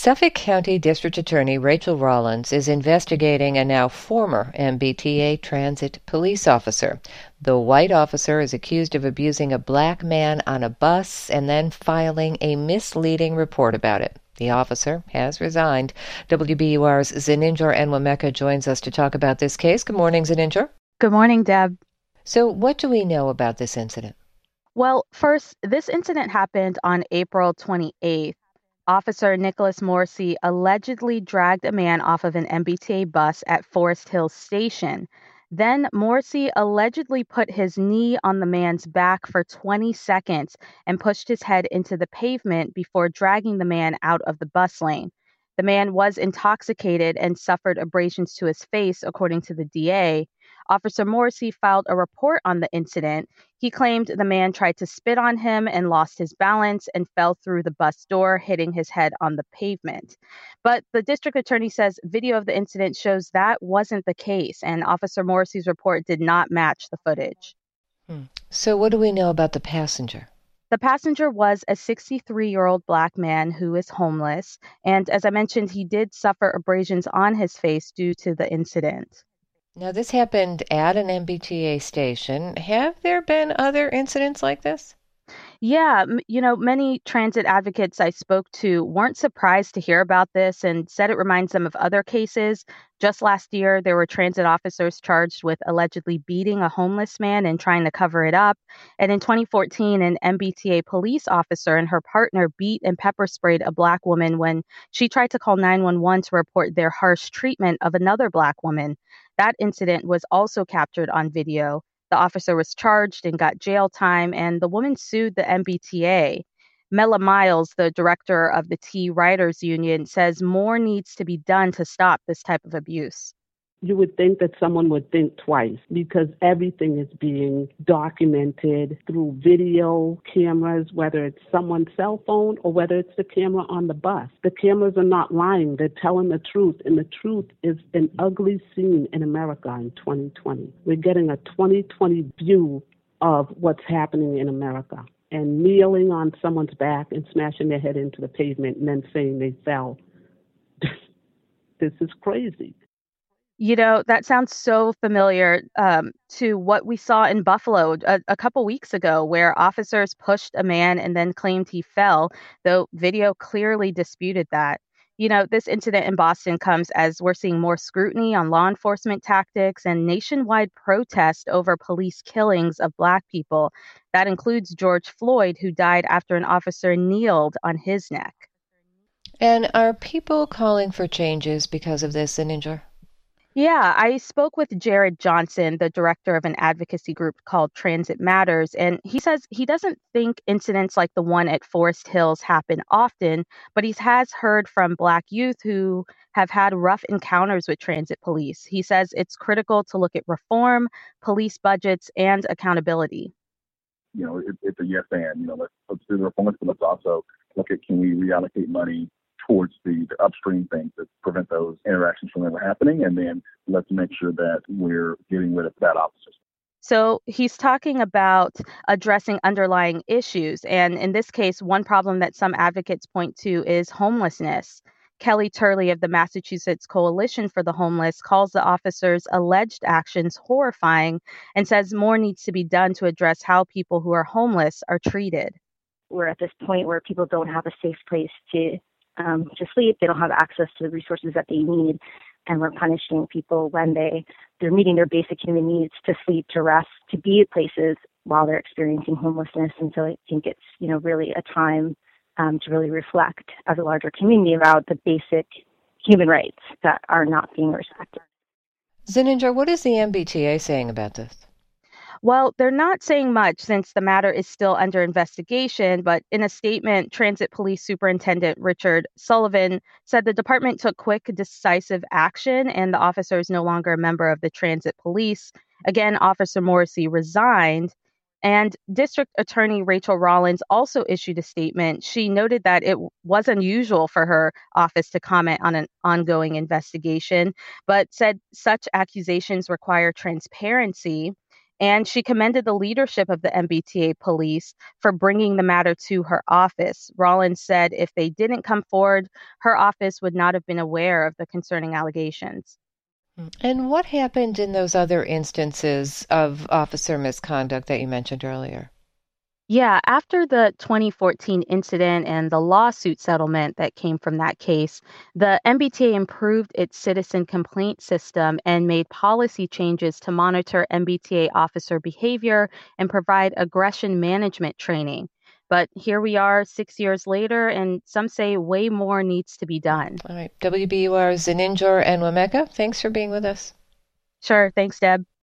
Suffolk County District Attorney Rachel Rollins is investigating a now former MBTA transit police officer. The white officer is accused of abusing a black man on a bus and then filing a misleading report about it. The officer has resigned. WBUR's Zeninjor Enwemeka joins us to talk about this case. Good morning, Zeninjor. Good morning, Deb. So what do we know about this incident? Well, first, this incident happened on April 28th. Officer Nicholas Morrissey allegedly dragged a man off of an MBTA bus at Forest Hills Station. Then Morrissey allegedly put his knee on the man's back for 20 seconds and pushed his head into the pavement before dragging the man out of the bus lane. The man was intoxicated and suffered abrasions to his face, according to the DA. Officer Morrissey filed a report on the incident. He claimed the man tried to spit on him and lost his balance and fell through the bus door, hitting his head on the pavement. But the district attorney says video of the incident shows that wasn't the case, and Officer Morrissey's report did not match the footage. So what do we know about the passenger? The passenger was a 63-year-old black man who is homeless, and as I mentioned, he did suffer abrasions on his face due to the incident. Now, this happened at an MBTA station. Have there been other incidents like this? Yeah, many transit advocates I spoke to weren't surprised to hear about this and said it reminds them of other cases. Just last year, there were transit officers charged with allegedly beating a homeless man and trying to cover it up. And in 2014, an MBTA police officer and her partner beat and pepper sprayed a black woman when she tried to call 911 to report their harsh treatment of another black woman. That incident was also captured on video. The officer was charged and got jail time, and the woman sued the MBTA. Mela Miles, the director of the T Riders Union, says more needs to be done to stop this type of abuse. You would think that someone would think twice because everything is being documented through video cameras, whether it's someone's cell phone or whether it's the camera on the bus. The cameras are not lying. They're telling the truth, and the truth is an ugly scene in America in 2020. We're getting a 2020 view of what's happening in America, and kneeling on someone's back and smashing their head into the pavement and then saying they fell. This is crazy. That sounds so familiar to what we saw in Buffalo a couple weeks ago, where officers pushed a man and then claimed he fell, though video clearly disputed that. This incident in Boston comes as we're seeing more scrutiny on law enforcement tactics and nationwide protest over police killings of Black people. That includes George Floyd, who died after an officer kneeled on his neck. And are people calling for changes because of this, Zeninjor? Yeah, I spoke with Jared Johnson, the director of an advocacy group called Transit Matters, and he says he doesn't think incidents like the one at Forest Hills happen often, but he has heard from Black youth who have had rough encounters with transit police. He says it's critical to look at reform, police budgets, and accountability. It's a yes and, let's do the reforms, but let's also look at, can we reallocate money towards the upstream things that prevent those interactions from ever happening, and then let's make sure that we're getting rid of bad officers. So he's talking about addressing underlying issues, and in this case, one problem that some advocates point to is homelessness. Kelly Turley of the Massachusetts Coalition for the Homeless calls the officers' alleged actions horrifying and says more needs to be done to address how people who are homeless are treated. We're at this point where people don't have a safe place to sleep. They don't have access to the resources that they need, and we're punishing people when they're meeting their basic human needs to sleep, to rest, to be at places while they're experiencing homelessness. And so I think it's really a time to really reflect as a larger community about the basic human rights that are not being respected. Zeninjor, what is the MBTA saying about this? Well, they're not saying much since the matter is still under investigation, but in a statement, Transit Police Superintendent Richard Sullivan said the department took quick, decisive action and the officer is no longer a member of the Transit Police. Again, Officer Morrissey resigned. And District Attorney Rachel Rollins also issued a statement. She noted that it was unusual for her office to comment on an ongoing investigation, but said such accusations require transparency. And she commended the leadership of the MBTA police for bringing the matter to her office. Rollins said if they didn't come forward, her office would not have been aware of the concerning allegations. And what happened in those other instances of officer misconduct that you mentioned earlier? Yeah, after the 2014 incident and the lawsuit settlement that came from that case, the MBTA improved its citizen complaint system and made policy changes to monitor MBTA officer behavior and provide aggression management training. But here we are 6 years later, and some say way more needs to be done. All right. WBUR's Zeninjor and Wameka, thanks for being with us. Sure. Thanks, Deb.